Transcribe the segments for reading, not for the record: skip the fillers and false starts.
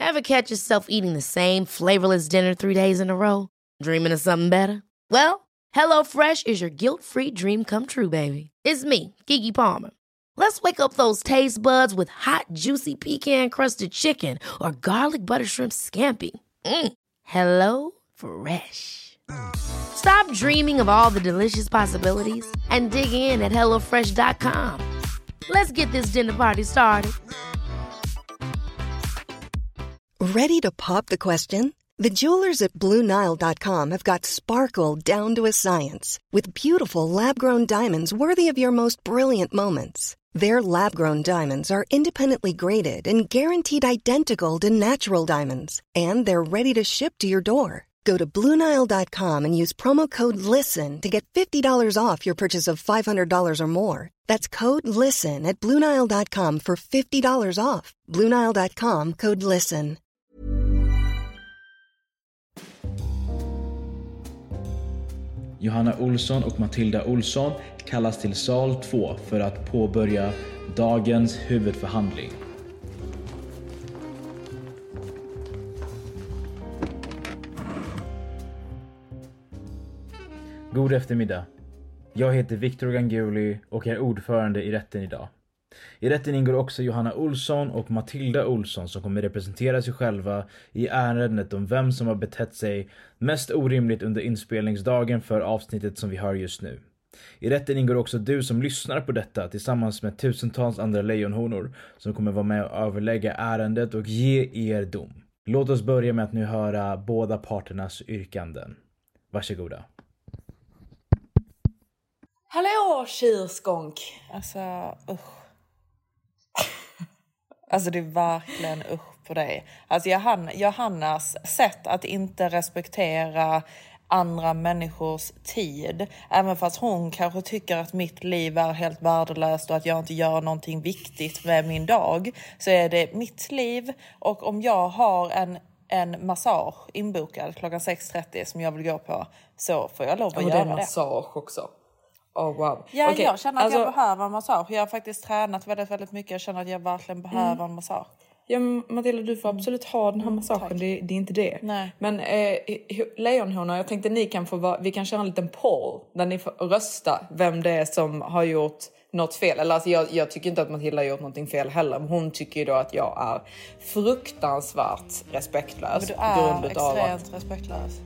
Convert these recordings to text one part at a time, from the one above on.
Ever catch yourself eating the same flavorless dinner 3 days in a row? Dreaming of something better? Well, HelloFresh is your guilt-free dream come true, baby. It's me, Keke Palmer. Let's wake up those taste buds with hot, juicy pecan-crusted chicken or garlic butter shrimp scampi. Hello Fresh. Stop dreaming of all the delicious possibilities and dig in at HelloFresh.com. Let's get this dinner party started. Ready to pop the question? The jewelers at BlueNile.com have got sparkle down to a science with beautiful lab-grown diamonds worthy of your most brilliant moments. Their lab-grown diamonds are independently graded and guaranteed identical to natural diamonds, and they're ready to ship to your door. Go to BlueNile.com and use promo code LISTEN to get $50 off your purchase of $500 or more. That's code LISTEN at BlueNile.com for $50 off. BlueNile.com, code LISTEN. Johanna Olsson och Matilda Olsson kallas till sal 2 för att påbörja dagens huvudförhandling. God eftermiddag. Jag heter Victor Ganguli och är ordförande i rätten idag. I rätten ingår också Johanna Olsson och Matilda Olsson som kommer representera sig själva i ärendet om vem som har betett sig mest orimligt under inspelningsdagen för avsnittet som vi hör just nu. I rätten ingår också du som lyssnar på detta tillsammans med tusentals andra lejonhonor som kommer vara med och överlägga ärendet och ge er dom. Låt oss börja med att nu höra båda parternas yrkanden. Varsågoda. Hallå, tjurskånk. Alltså, usch. Alltså det är verkligen usch på dig. Alltså Johannas sätt att inte respektera andra människors tid. Även fast hon kanske tycker att mitt liv är helt värdelöst och att jag inte gör någonting viktigt med min dag. Så är det mitt liv. Och om jag har en massage inbokad klockan 6:30 som jag vill gå på, så får jag lov att göra det. Och det är massage också. Oh, wow. Ja, okay. Jag känner att jag behöver en massage. Jag har faktiskt tränat väldigt, väldigt mycket. Jag känner att jag verkligen behöver en massage. Ja, Matilda, du får absolut ha den här massagen. Det är inte det. Nej. Men lejonhorna, jag tänkte ni kan vi kan köra en liten poll där ni får rösta vem det är som har gjort något fel. Eller alltså, jag tycker inte att Matilda har gjort någonting fel heller. Men hon tycker ju då att jag är fruktansvärt respektlös. Men du är extremt respektlös.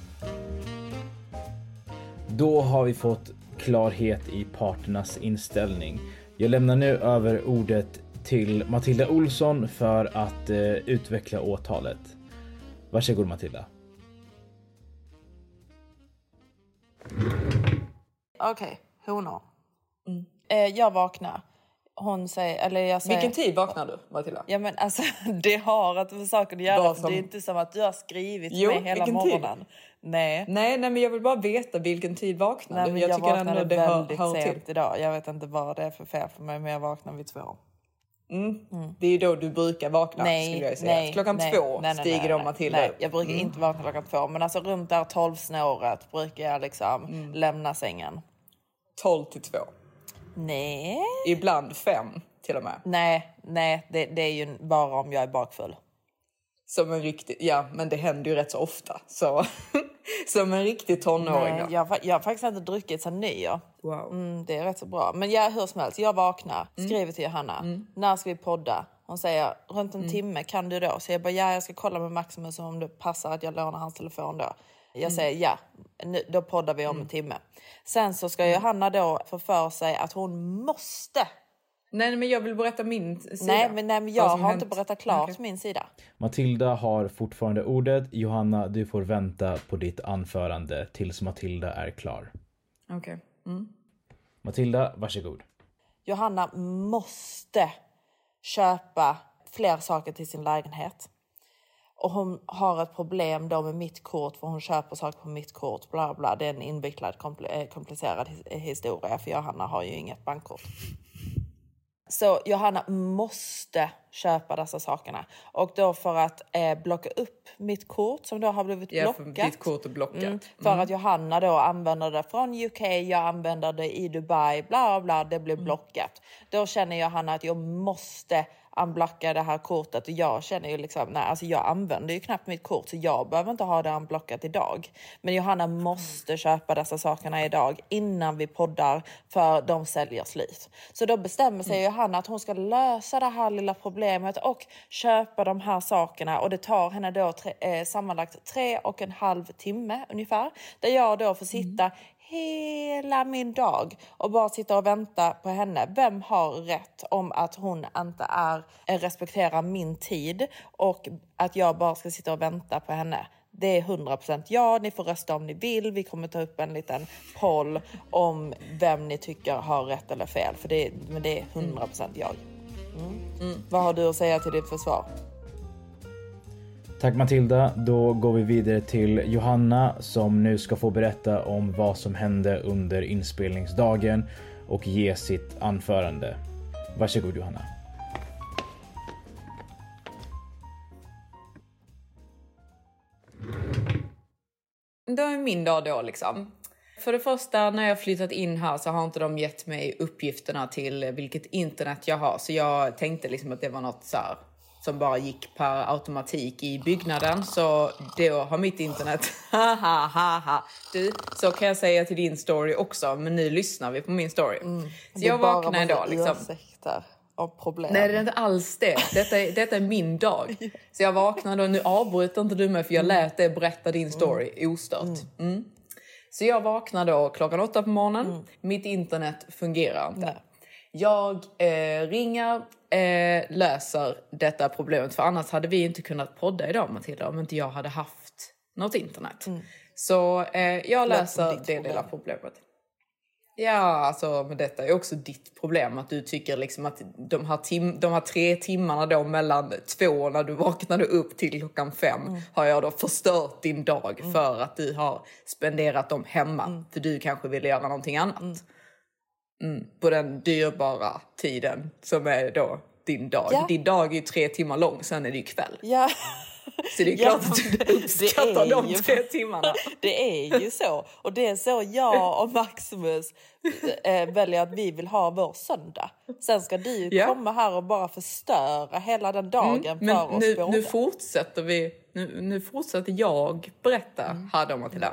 Då har vi fått klarhet i parternas inställning. Jag lämnar nu över ordet till Matilda Olsson för att utveckla åtalet. Varsågod Matilda. Okej, honor. Jag vaknar. Hon säger, eller jag säger... Vilken tid vaknar du, Matilda? Ja, men alltså, det har att med saker att göra. Det är inte som att du har skrivit mig hela morgonen. Tid? Nej, men jag vill bara veta vilken tid vaknar du. Jag tycker vaknade det väldigt hör sent till. idag. Jag vet inte vad det är för fel för mig, men jag vaknar vid 2. Det är ju då du brukar vakna, skulle jag säga. Klockan 2 stiger de Matilda. Nej, jag brukar inte vakna klockan 2. Men alltså runt där 12-snåret brukar jag liksom lämna sängen. 12-2? Nej. Ibland 5 till och med. Nej, det är ju bara om jag är bakfull. Som en riktig, ja, men det händer ju rätt så ofta. Så som en riktig tonåring. Nej, jag har faktiskt inte druckit sedan nyår. Wow. Det är rätt så bra. Men hur som helst, jag vaknar, skriver till Johanna. När ska vi podda? Hon säger, runt en timme, kan du då? Så jag bara, jag ska kolla med Maximus om det passar att jag lånar hans telefon då. Jag säger, då poddar vi om en timme. Sen så ska Johanna då få för sig att hon måste... Nej, men jag vill berätta min sida. Nej, men jag har inte berättat klart min sida. Matilda har fortfarande ordet. Johanna, du får vänta på ditt anförande tills Matilda är klar. Okej. Matilda, varsågod. Johanna måste köpa fler saker till sin lägenhet. Och hon har ett problem då med mitt kort, för hon köper saker på mitt kort. Bla bla. Det är en invecklad, komplicerad historia, för Johanna har ju inget bankkort. Så Johanna måste köpa dessa sakerna. Och då för att blocka upp mitt kort som då har blivit blockat. För ditt kort är blockat. För att Johanna då använder det från UK, jag använder det i Dubai, bla bla, det blir blockat. Då känner Johanna att jag måste unblocka det här kortet. Och jag känner ju liksom, nej, alltså jag använder ju knappt mitt kort, så jag behöver inte ha det unblockat idag. Men Johanna måste köpa dessa sakerna idag innan vi poddar, för de säljer slut. Så då bestämmer sig Johanna att hon ska lösa det här lilla problemet och köpa de här sakerna. Och det tar henne då sammanlagt 3,5 timme ungefär. Där jag då får sitta hela min dag och bara sitta och vänta på henne. Vem har rätt om att hon inte respekterar min tid och att jag bara ska sitta och vänta på henne? Det är 100% ja, ni får rösta om ni vill. Vi kommer ta upp en liten poll om vem ni tycker har rätt eller fel. Men det är 100% jag. Vad har du att säga till ditt försvar? Tack Matilda, då går vi vidare till Johanna som nu ska få berätta om vad som hände under inspelningsdagen och ge sitt anförande. Varsågod Johanna. Då är min dag då liksom. För det första, när jag flyttat in här så har inte de gett mig uppgifterna till vilket internet jag har. Så jag tänkte liksom att det var något så här som bara gick per automatik i byggnaden. Så då har mitt internet... Du, så kan jag säga till din story också. Men nu lyssnar vi på min story. Så jag vaknar idag liksom... Problem. Nej, det är inte alls det. Detta är min dag. Så jag vaknade och nu avbryter inte du mig för jag lät dig berätta din story ostört. Så jag vaknade då klockan 8 på morgonen. Mitt internet fungerar inte. Nej. Jag ringer, löser detta problemet. För annars hade vi inte kunnat podda idag, Matilda, om inte jag hade haft något internet. Så jag löser det lilla problemet. Ja, alltså, men detta är också ditt problem. Att du tycker liksom att de här 3 timmarna då mellan 2 när du vaknade upp till klockan 5 har jag då förstört din dag för att du har spenderat dem hemma. För du kanske vill göra någonting annat. På den dyrbara tiden som är då din dag. Ja. Din dag är ju 3 timmar lång, sen är det ju kväll. Ja. Så det är klart att du uppskattar de 3 timmarna. Det är ju så. Och det är så jag och Maximus väljer att vi vill ha vår söndag. Sen ska du komma här och bara förstöra hela den dagen för oss båda. Nu fortsätter vi. Nu fortsätter jag berätta här då, Matilda.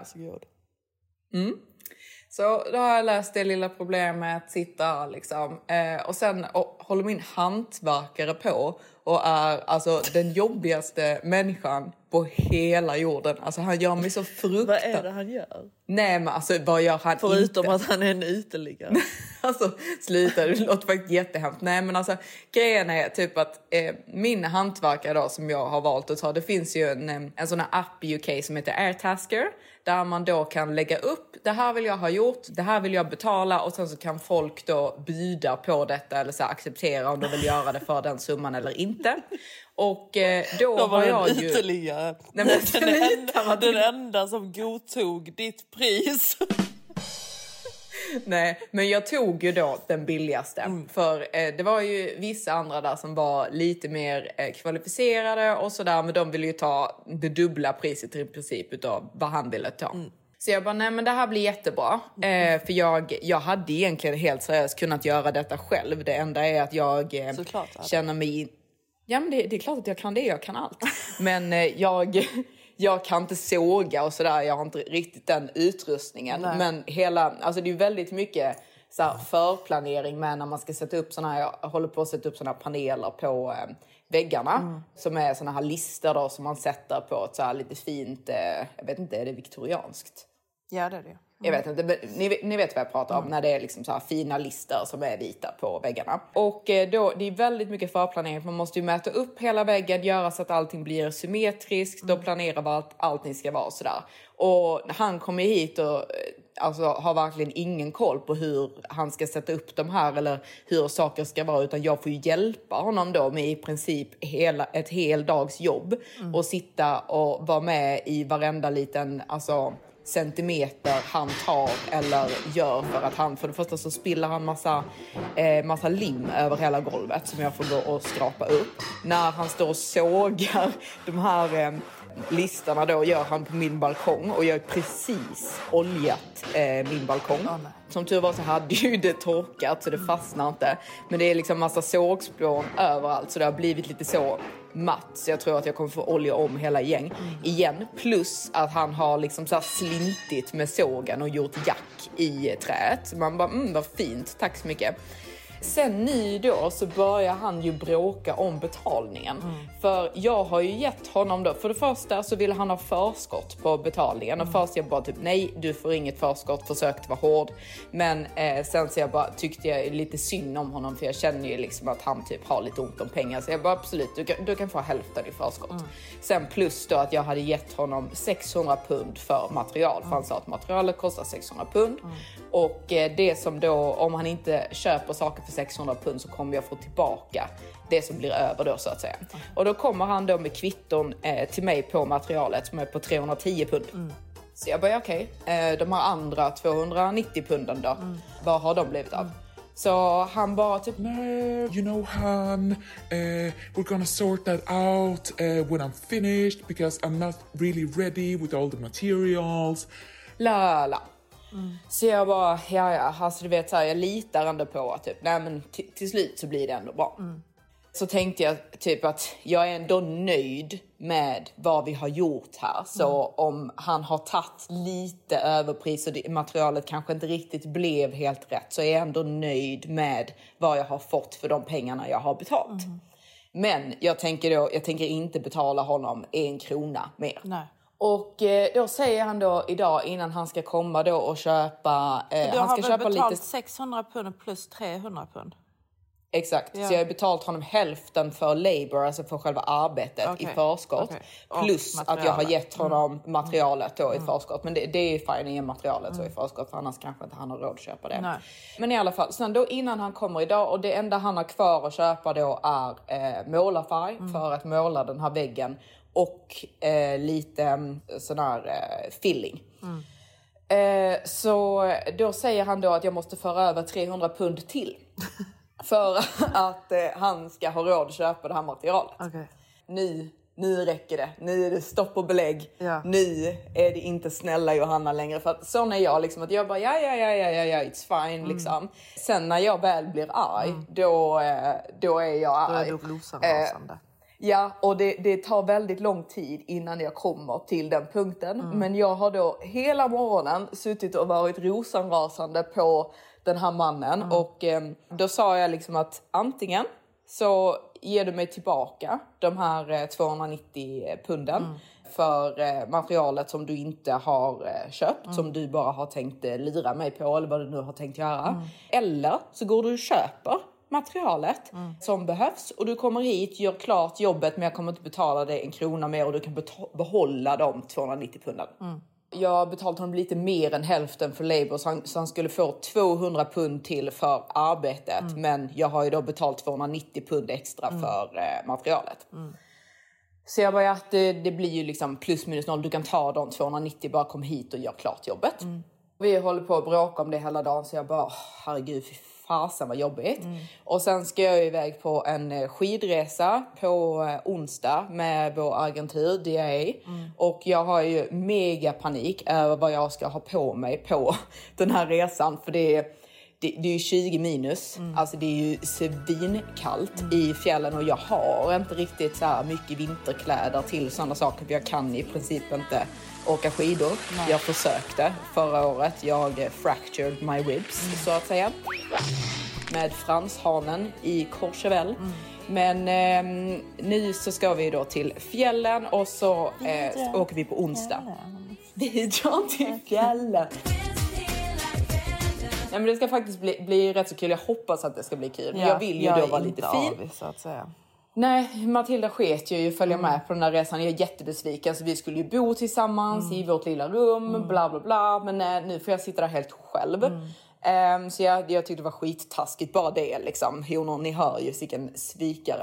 Så då har jag läst det lilla problemet, sitter liksom. Och sen håller min hantverkare på och är alltså den jobbigaste människan på hela jorden. Alltså han gör mig så fruktansvärt. Vad är det han gör? Nej, men alltså vad gör han? Förutom inte? att han är en uteliggare. Alltså sluta, det låter faktiskt jättehemskt. Nej, men alltså grejen är typ att min hantverkare då som jag har valt att ta, det finns ju en sån här app i UK som heter Airtasker. Där man då kan lägga upp, det här vill jag ha gjort, det här vill jag betala. Och sen så kan folk då byda på detta eller så acceptera om de vill göra det för den summan eller inte. Och då var jag ju... Ytterligare. Nej, men den enda som godtog ditt pris. Nej, men jag tog ju då den billigaste. För det var ju vissa andra där som var lite mer kvalificerade och sådär. Men de ville ju ta det dubbla priset i princip utav vad han ville ta. Så jag bara, nej men det här blir jättebra. För jag hade egentligen helt seriöst kunnat göra detta själv. Det enda är att jag känner mig... Ja, men det är klart att jag kan det. Jag kan allt. Men jag kan inte såga och sådär. Jag har inte riktigt den utrustningen. Nej. Men alltså det är väldigt mycket så här förplanering med när man ska sätta upp såna här... Jag håller på att sätta upp såna här paneler på väggarna. Som är såna här listor då som man sätter på ett så här lite fint... jag vet inte, är det viktorianskt? Ja, det är det. Jag vet inte, men ni vet vad jag pratar om när det är liksom så här fina listor som är vita på väggarna. Och då, det är väldigt mycket förplanering. Man måste ju mäta upp hela väggen, göra så att allting blir symmetriskt och planera vad allting ska vara och sådär. Och han kommer hit och alltså, har verkligen ingen koll på hur han ska sätta upp de här eller hur saker ska vara. Utan jag får ju hjälpa honom då med i princip ett hel dags jobb. Och sitta och vara med i varenda liten... Alltså, centimeter han tar eller gör för att han, för det första så spiller han massa lim över hela golvet som jag får gå och skrapa upp. När han står och sågar de här listorna då gör han på min balkong. Och jag har precis oljat min balkong. Som tur var så hade ju det torkat så det fastnar inte. Men det är liksom massa sågspån överallt så det har blivit lite så matt. Så jag tror att jag kommer få olja om hela igen. Plus att han har liksom så här slintit med sågen och gjort jack i träet. Så man bara, vad fint, tack så mycket. Sen nu då så börjar han ju bråka om betalningen. För jag har ju gett honom då, för det första så ville han ha förskott på betalningen. Och först jag bara typ, nej du får inget förskott, försökte vara hård. Men sen så jag bara tyckte jag lite synd om honom, för jag känner ju liksom att han typ har lite ont om pengar. Så jag bara absolut, du kan få hälften i förskott. Sen plus då att jag hade gett honom 600 pund för material. För han sa att materialet kostar 600 pund. Och det som då, om han inte köper saker för 600 pund så kommer jag få tillbaka det som blir över då så att säga. Och då kommer han då med kvitton till mig på materialet som är på 310 pund. Så jag bara okej, de här andra 290 punden då, vad har de blivit av? Så han bara typ, No, you know, hon, we're gonna sort that out when I'm finished because I'm not really ready with all the materials. la. Så jag bara, alltså du vet så här, jag litar ändå på att typ, nej men till slut så blir det ändå bra. Så tänkte jag typ att jag är ändå nöjd med vad vi har gjort här. Så om han har tagit lite överpris och materialet kanske inte riktigt blev helt rätt, så är jag ändå nöjd med vad jag har fått för de pengarna jag har betalt. Men jag tänker inte betala honom 1 krona mer. Nej. Och då säger han då idag innan han ska komma då och köpa... Du han har ska väl köpa betalt lite... 600 pund plus 300 pund? Exakt, Ja. så jag har betalt honom hälften för labor, alltså för själva arbetet i förskott. Plus att jag har gett honom materialet då i förskott. Men det är ju fine i materialet så i förskott, för annars kanske inte han har råd att köpa det. Nej. Men i alla fall, sen då innan han kommer idag, och det enda han har kvar att köpa då är målarfärg för att måla den här väggen. Och lite sån här filling. Så då säger han då att jag måste föra över 300 pund till. För att han ska ha råd att köpa det här materialet. Okay. Nu räcker det. Nu är det stopp och belägg. Ja. Nu är det inte snälla Johanna längre. För att sån är jag liksom, att jag bara ja, it's fine liksom. Sen när jag väl blir arg, då är jag arg. Då är du rosenrasande. Ja, och det tar väldigt lång tid innan jag kommer till den punkten. Men jag har då hela morgonen suttit och varit rosenrasande på den här mannen. Och då sa jag liksom att antingen så ger du mig tillbaka de här 290 punden för materialet som du inte har köpt. Som du bara har tänkt lira mig på, eller vad du nu har tänkt göra. Eller så går du och köper materialet som behövs och du kommer hit, gör klart jobbet, men jag kommer inte betala dig 1 krona mer och du kan behålla de 290 punden. Jag har betalt honom lite mer än hälften för labor, så han skulle få 200 pund till för arbetet, men jag har ju då betalt 290 pund extra för materialet. Så jag bara, att det blir ju liksom plus minus noll, du kan ta de 290, bara kom hit och gör klart jobbet. Vi håller på att bråka om det hela dagen, så jag bara, herregud, fy fasen vad jobbigt. Och sen ska jag iväg på en skidresa på onsdag med vår agentur DA. Och jag har ju mega panik över vad jag ska ha på mig på den här resan. För det är ju 20 minus. Alltså det är ju svinkallt i fjällen. Och jag har inte riktigt så här mycket vinterkläder till sådana saker. För jag kan i princip inte åka skidor. Nej. Jag försökte förra året. Jag fractured my ribs så att säga. Med franshanen i Courchevel. Men nu så ska vi då till fjällen. Och så åker vi på onsdag. Vi drar till fjällen. Nej, men det ska faktiskt bli rätt så kul. Jag hoppas att det ska bli kul. Men jag vill ju då vara lite fin. Så att säga. Nej, Matilda sket ju följa med på den här resan. Jag är jättebesviken. Så vi skulle ju bo tillsammans i vårt lilla rum. Bla bla bla. Men nu får jag sitta där helt själv. Så jag tyckte det var skittaskigt. Bara det liksom. Honor, ni hör ju vilken svikare.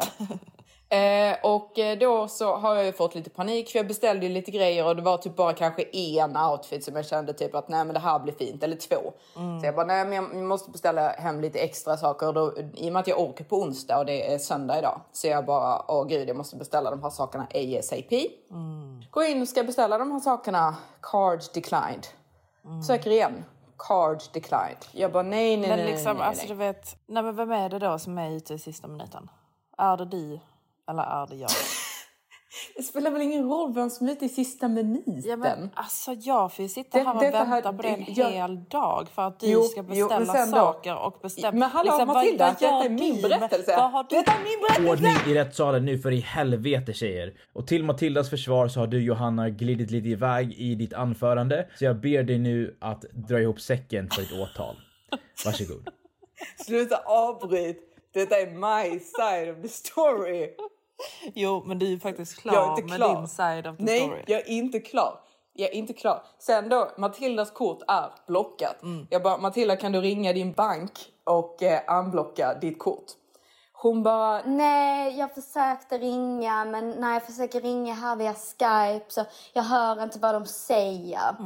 Och då så har jag ju fått lite panik. För jag beställde ju lite grejer. Och det var typ bara kanske en outfit som jag kände typ att nej men det här blir fint. Eller 2. Så jag bara nej men jag måste beställa hem lite extra saker. Och då, i och med att jag åker på onsdag och det är söndag idag. Så jag bara åh gud jag måste beställa de här sakerna ASAP. Gå in och ska beställa de här sakerna. Card declined. Söker igen. Card declined. Jag bara nej. Men liksom, alltså du vet... Nej, men vem är det då som är ute i sista minuten? Är det du? Eller är det jag? Det spelar väl ingen roll vem som är ute i sista minuten. Ja, men alltså jag får ju sitta här och vänta på det en hel dag för att du ska beställa saker och bestämma. Men hallå liksom, Matilda, detta är min berättelse. Detta är min berättelse. Ordning i rättssalen nu för i helvete, tjejer. Och till Matildas försvar så har du, Johanna, glidit lite iväg i ditt anförande. Så jag ber dig nu att dra ihop säcken för ett åtal. Varsågod. Sluta avbryt. Detta är my side of the story. Jo, men du är ju faktiskt klar med din side of the story. Nej, jag är inte klar. Sen då, Matildas kort är blockat. Jag bara, Matilda, kan du ringa din bank och unblocka ditt kort? Hon bara, nej, jag försökte ringa, men när jag försöker ringa här via Skype så jag hör inte vad de säger.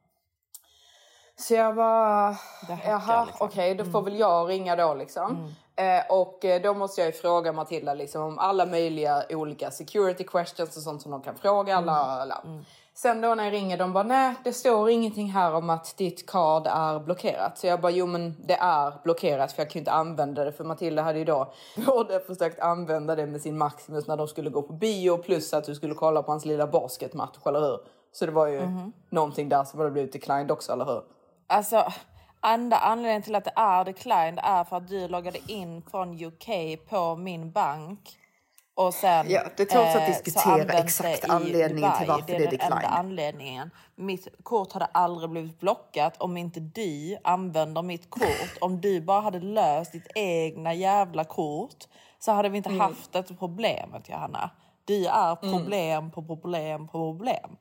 Så jag bara, jaha, liksom. okej, då får väl jag ringa då liksom. Och då måste jag ju fråga Matilda liksom om alla möjliga olika security questions och sånt som de kan fråga. Sen då när jag ringer, de bara, nej, det står ingenting här om att ditt card är blockerat. Så jag bara, jo men det är blockerat för jag kan ju inte använda det. För Matilda hade ju då både försökt använda det med sin Maximus när de skulle gå på bio. Plus att du skulle kolla på hans lilla basketmatch, eller hur? Så det var ju någonting där som hade blivit declined också, eller hur? Alltså, enda anledningen till att det är declined är för att du loggade in från UK på min bank. Och sen det tåls att diskutera exakt anledningen till varför det är declined. Det är den enda anledningen. Mitt kort hade aldrig blivit blockat om inte du använder mitt kort. Om du bara hade löst ditt egna jävla kort så hade vi inte haft ett problemet, Johanna. Du är problem på problem på problem.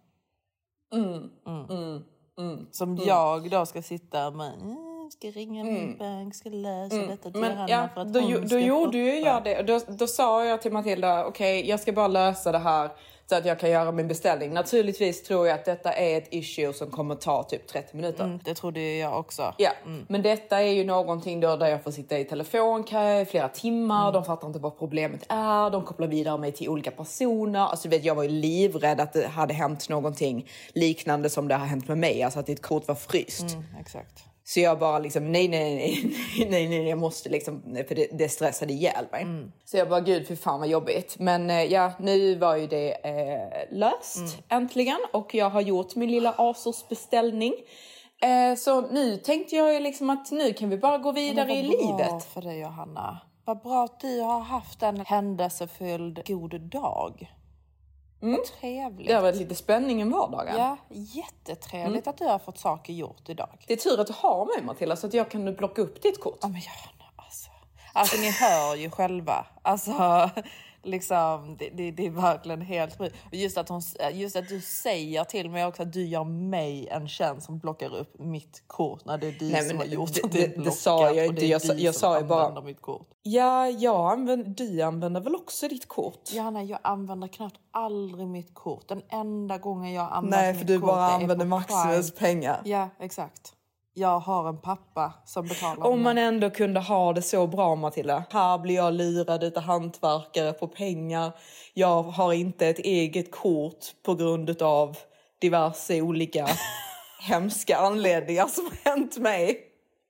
Som jag då ska sitta med... ska ringa min bank, ska läsa detta till henne för att då gjorde ju jag det. Då sa jag till Matilda, okej, jag ska bara lösa det här så att jag kan göra min beställning. Naturligtvis tror jag att detta är ett issue som kommer ta typ 30 minuter. Det trodde jag också. Ja, men detta är ju någonting då där jag får sitta i telefon i flera timmar. De fattar inte vad problemet är. De kopplar vidare mig till olika personer. Alltså du vet, jag var ju livrädd att det hade hänt någonting liknande som det har hänt med mig. Alltså att ditt kort var fryst. Exakt. Så jag bara liksom, nej, jag måste liksom, för det stressade ihjäl mig. Så jag bara, gud, för fan vad jobbigt. Men nu var ju det löst äntligen. Och jag har gjort min lilla Asos beställning. Så nu tänkte jag ju liksom att nu kan vi bara gå vidare i livet. Vad bra för dig, Johanna. Vad bra att du har haft en händelsefylld god dag. Vad trevligt. Det har varit lite spänning i vardagen. Ja, jättetrevligt att du har fått saker gjort idag. Det är tur att du har mig, Matilda, så att jag kan plocka upp ditt kort. Ja, men Johanna, alltså ni hör ju själva. Alltså, liksom, det är verkligen helt sjukt. Just att du säger till mig också att du gör mig en tjänst som blockar upp mitt kort när det är du som har gjort att det är blockat. Det sa jag inte. Jag sa ju bara... mitt kort. Ja, du använder väl också ditt kort? Johanna, jag använder knappt aldrig mitt kort. Den enda gången jag använder mitt kort... Nej, för du bara använder Maximus pengar. Ja, exakt. Jag har en pappa som betalar. Om man ändå kunde ha det så bra, Matilda. Här blir jag lurad utav hantverkare på pengar. Jag har inte ett eget kort på grund av diverse olika hemska anledningar som har hänt mig.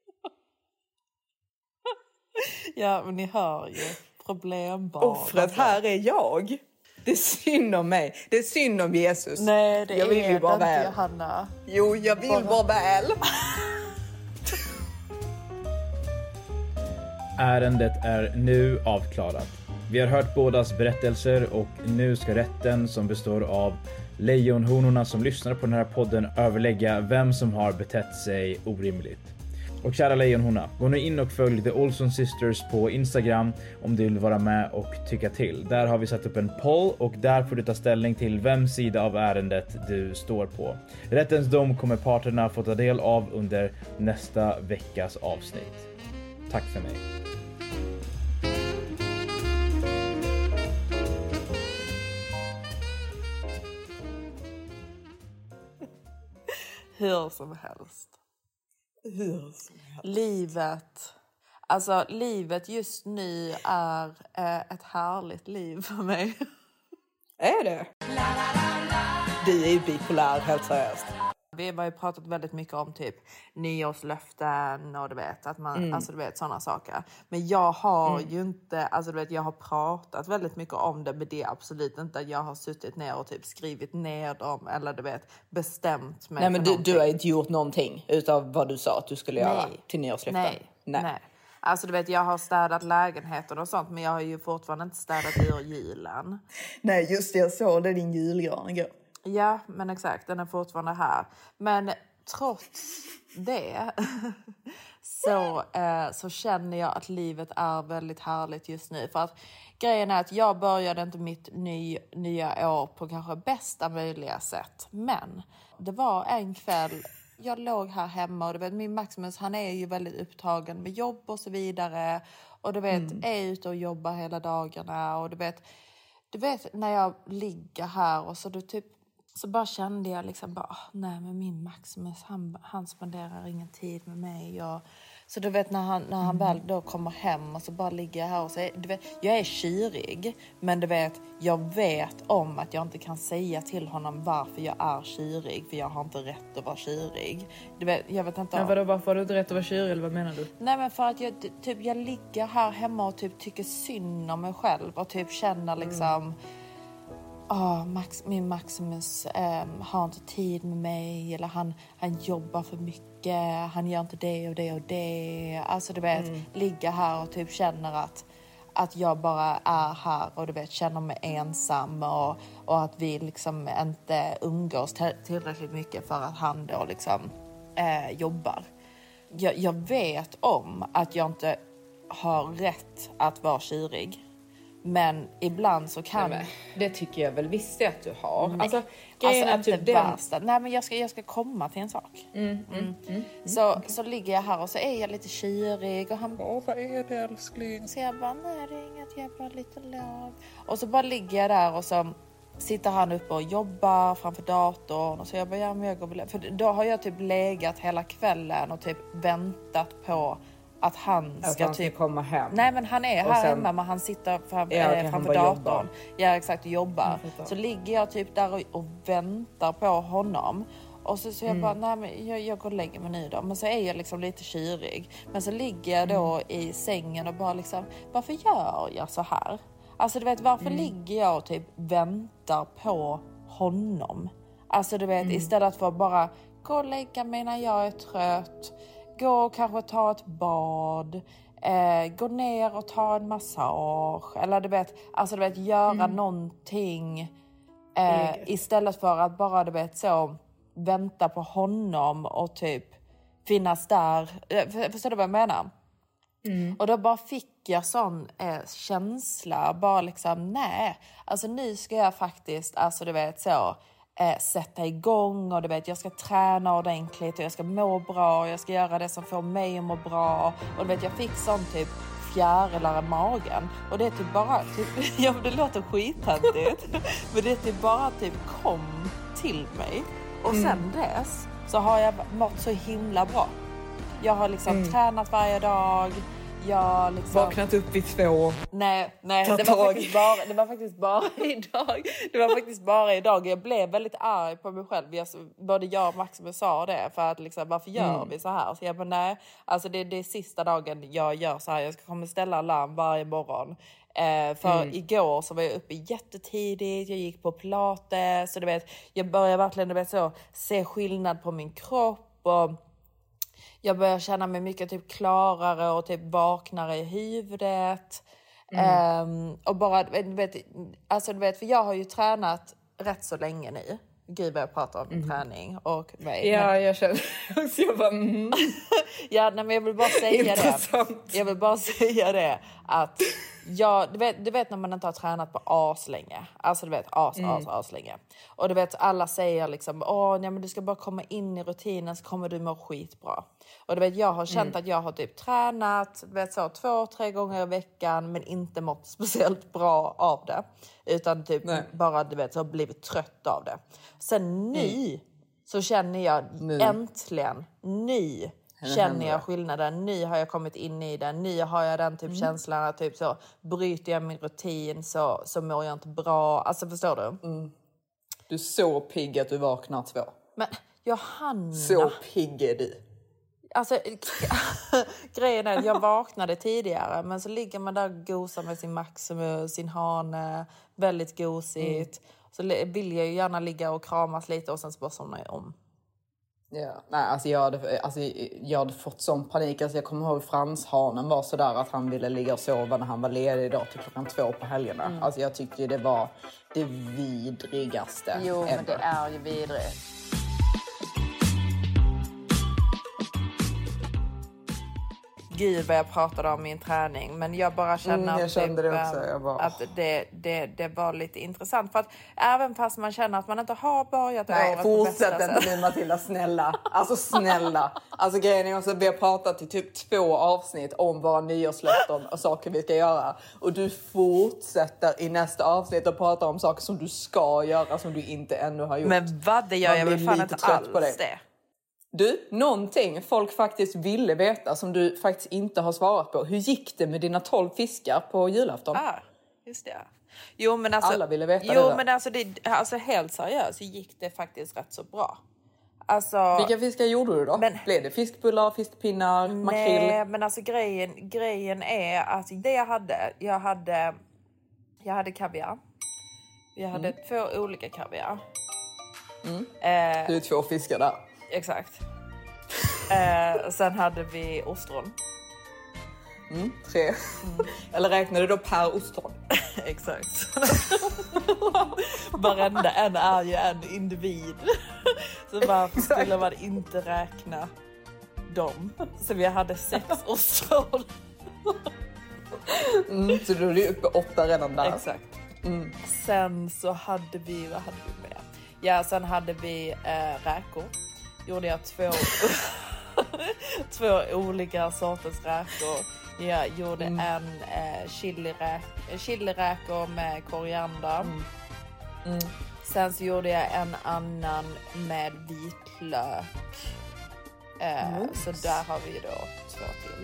Ja, men ni hör ju. Problembarn. Offret här är jag. Det är synd om mig. Det är synd om Jesus. Nej, det jag vill är ju bara inte, väl. Johanna. Jo, jag vill bara väl. Ärendet är nu avklarat. Vi har hört bådas berättelser och nu ska rätten, som består av lejonhonorna som lyssnar på den här podden, överlägga vem som har betett sig orimligt. Och kära lejonhona, gå nu in och följ The Olson Sisters på Instagram om du vill vara med och tycka till. Där har vi satt upp en poll och där får du ta ställning till vems sida av ärendet du står på. Rättens dom kommer parterna få ta del av under nästa veckas avsnitt. Tack för mig. Hur som helst. Livet just nu är ett härligt liv för mig. Är det? La, la, la, la. Du är ju bipolär, helt seriöst. Vi har ju pratat väldigt mycket om typ nyårslöften och du vet att man alltså du vet sådana saker. Men jag har ju inte, alltså du vet, jag har pratat väldigt mycket om det, men det är absolut inte att jag har suttit ner och typ skrivit ner dem eller du vet bestämt mig. Nej, men du har inte gjort någonting utav vad du sa att du skulle göra till nyårslöften. Nej. Alltså du vet, jag har städat lägenheten och sånt, men jag har ju fortfarande inte städat ur julen. Nej, just det, jag såg det, din julgran igår. Ja, men exakt, den är fortfarande här. Men trots det så känner jag att livet är väldigt härligt just nu. För att grejen är att jag började inte mitt nya år på kanske bästa möjliga sätt. Men det var en kväll, jag låg här hemma och du vet, min Maximus, han är ju väldigt upptagen med jobb och så vidare. Och du vet, är ute och jobbar hela dagarna. Och du vet när jag ligger här och så du typ, så bara kände jag liksom bara, nej men min Maximus, han spenderar ingen tid med mig. Så du vet när han väl då kommer hem och så bara ligger jag här och så, du vet, jag är kyrig. Men du vet, jag vet om att jag inte kan säga till honom varför jag är kyrig. För jag har inte rätt att vara kyrig. Du vet, jag vet inte. Men vadå, varför har du inte rätt att vara kyrig eller vad menar du? Nej men för att jag ligger här hemma och typ tycker synd om mig själv. Och typ känner liksom... min Maximus har inte tid med mig, eller han jobbar för mycket, han gör inte det och det och det. Alltså du vet, ligga här och typ känner att jag bara är här och du vet, känner mig ensam och att vi liksom inte umgås tillräckligt mycket för att han då liksom jobbar. Jag vet om att jag inte har rätt att vara kyrig. Men ibland så kan... Nej, det tycker jag väl visst att du har. Nej. Alltså Inte typ värsta. Nej, men jag ska komma till en sak. Så ligger jag här och så är jag lite kyrig. Och han bara, vad är det älskling? så jag bara, nej det är inget, jag är bara lite låg. Och så bara ligger jag där och så sitter han uppe och jobbar framför datorn. Och så jag bara, ja men jag går väl. För då har jag typ legat hela kvällen och typ väntat på att han ska typ komma hem. Nej, men han är här hemma, men han sitter framför datorn. Jobbar. Ja, exakt, och jobbar. Så ligger jag typ där och väntar på honom. Och så jag bara, nej men jag går och lägger mig nu då. Men så är jag liksom lite kyrig. Men så ligger jag då i sängen och bara liksom, varför gör jag så här? Alltså du vet, varför ligger jag och typ väntar på honom? Alltså du vet, istället för att bara gå och lägga mig när jag är trött. Gå och kanske ta ett bad. Gå ner och ta en massage. Eller du vet, göra någonting. Istället för att bara du vet så vänta på honom och typ finnas där. Förstår du vad jag menar? Och då bara fick jag sån känsla. Bara liksom, nej. Alltså nu ska jag faktiskt, alltså du vet så... sätta igång och du vet, jag ska träna ordentligt och jag ska må bra och jag ska göra det som får mig att må bra och du vet, jag fick sån typ fjärilar i magen och det är typ bara typ, ja det låter skithändigt men det är typ bara typ kom till mig och sen dess så har jag mått så himla bra. Jag har liksom tränat varje dag. Jag liksom... vaknat upp vid 2. Nej, det var faktiskt bara idag. Det var faktiskt bara idag. Jag blev väldigt arg på mig själv. Både jag och Maximus sa det. För att liksom, varför gör vi så här? Så jag bara, nej. Alltså det är sista dagen jag gör så här. Jag ska komma ställa larm varje morgon. För igår så var jag uppe jättetidigt. Jag gick på pilates. Så du vet, jag började verkligen så, se skillnad på min kropp. Och jag börjar känna mig mycket typ klarare och typ vaknare i huvudet. Och bara, du vet, för jag har ju tränat rätt så länge nu. Gud vad jag pratar om träning och mig. Ja, jag känner också. Jag bara, ja, nej, men jag vill bara säga det. Jag vill bara säga det att du vet när man inte har tränat på as länge. Alltså du vet as länge. Och du vet alla säger liksom nej, men du ska bara komma in i rutinen så kommer du må skitbra. Och du vet jag har känt att jag har typ tränat du vet så 2-3 gånger i veckan men inte mått speciellt bra av det utan typ bara du vet så blivit trött av det. Sen så känner jag äntligen känner jag skillnaden. Nu har jag kommit in i den. Nu har jag den typ känslan att typ så bryter jag min rutin så mår jag inte bra. Alltså förstår du? Du är så pigg att du vaknar 2. Men Johanna... Så pigg är du. Alltså, grejen är att jag vaknade tidigare, men så ligger man där och gosar med sin Maximus, sin hane, väldigt gosigt. Så vill jag ju gärna ligga och kramas lite och sen så bara somnar jag om. Ja, nej, alltså jag hade fått sån panik. Alltså jag kommer ihåg Frans-hanen var sådär att han ville ligga och sova när han var ledig idag till 2:00 på helgerna. Alltså jag tyckte det var det vidrigaste. Jo, ever. men det är ju vidrigt. Gud vad jag pratade om min träning, men jag bara känner jag kände det också. Jag bara... att det var lite intressant, för att även fast man känner att man inte har börjat året på bästa fortsätt inte nu Matilda, snälla. Alltså snälla. Alltså grejen är också att vi har pratat i typ 2 avsnitt om våra nyårslöften och saker vi ska göra. Och du fortsätter i nästa avsnitt och pratar om saker som du ska göra som du inte ännu har gjort. Men vad det gör jag väl fan inte alls det. Du, någonting folk faktiskt ville veta som du faktiskt inte har svarat på. Hur gick det med dina 12 fiskar på julafton? Just det. Jo, men alltså, alla ville veta det. Jo, men alltså helt seriöst så gick det faktiskt rätt så bra. Alltså, vilka fiskar gjorde du då? Blev det fiskbullar, fiskpinnar, makrill? Nej, men alltså grejen är att det jag hade kaviar. Jag hade 2 olika kaviar. Du är 2 fiskar där. Exakt. Sen hade vi ostron. 3. Eller räknade du då per ostron? Exakt. Varenda en är ju en individ. Så varför skulle man inte räkna dem? Så vi hade 6 ostron. Så du är uppe 8 redan där. Exakt. Sen så hade vi, vad hade vi med? Ja, sen hade vi räkor. Gjorde jag 2 olika sorters räkor. Jag gjorde en chiliräkor med koriander. Sen så gjorde jag en annan med vitlök. Så där har vi då 2 till.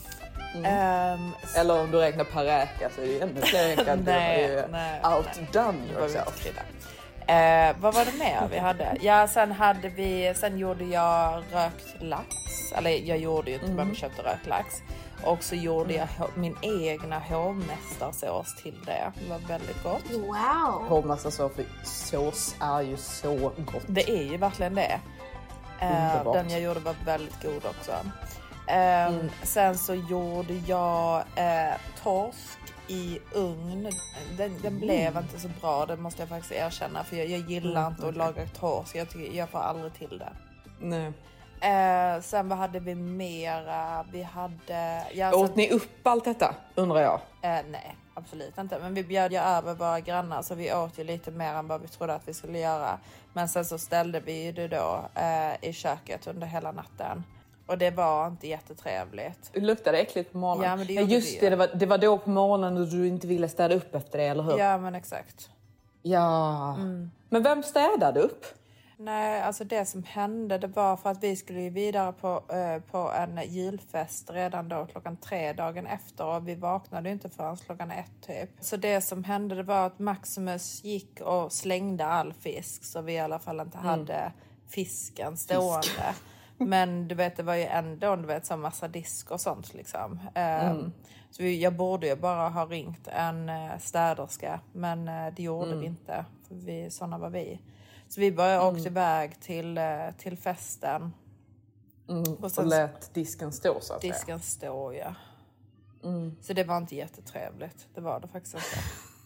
Eller om du räknar per räka så är det ännu fler räkor. Nej. Outdone yourself. Vad var det mer vi hade? Ja, sen gjorde jag rökt lax. Eller jag gjorde ju inte, men jag köpte rökt lax. Och så gjorde jag min egna hovmästarsås till det. Det var väldigt gott. Wow! Hovmästarsås är ju så gott. Det är ju verkligen det. Den jag gjorde var väldigt god också. Sen så gjorde jag torsk i ugn. Den blev inte så bra, det måste jag faktiskt erkänna. För jag gillar inte att laga torsk. Jag får aldrig till det. Nej. Sen vad hade vi mera? Vi hade... Åt ni upp allt detta, undrar jag? Nej, absolut inte. Men vi bjöd ju över våra grannar, så vi åt ju lite mer än vad vi trodde att vi skulle göra. Men sen så ställde vi det då i köket under hela natten. Och det var inte jättetrevligt. Det luktade äckligt på morgonen. Ja, men det var då på morgonen och du inte ville städa upp efter det, eller hur? Ja, men exakt. Ja. Men vem städade upp? Nej, alltså det som hände, det var för att vi skulle ju vidare på en julfest redan då 3:00 dagen efter. Och vi vaknade ju inte förrän 1:00 typ. Så det som hände, det var att Maximus gick och slängde all fisk. Så vi i alla fall inte hade fisken stående. Men du vet, det var ju ändå så massa disk och sånt liksom. Så jag borde ju bara ha ringt en städerska. Men det gjorde vi inte. För såna var vi. Så vi bara åkte iväg till festen. Och sen lät disken stå, så att disken stå, ja. Så det var inte jättetrevligt. Det var det faktiskt inte.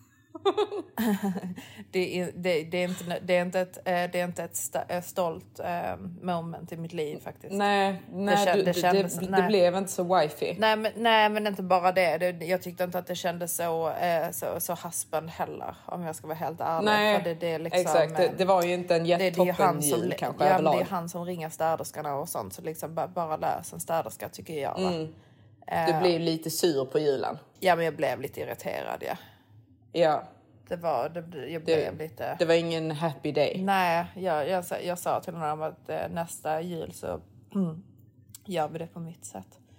Det är inte ett stolt moment i mitt liv faktiskt. Nej, det blev inte så wifi. Nej, men inte bara det. Jag tyckte inte att det kändes så haspen heller, om jag ska vara helt ärlig. Nej, för det är liksom, exakt. Det var ju inte en jättetoppen jul kanske överlag. Det är han som ringer städerskarna och sånt, så liksom bara lös en städerska, tycker jag. Du blev lite sur på julen. Ja, men jag blev lite irriterad, ja. Ja. Jag blev lite... Det var ingen happy day. Nej, jag sa till honom att nästa jul så gör vi det på mitt sätt.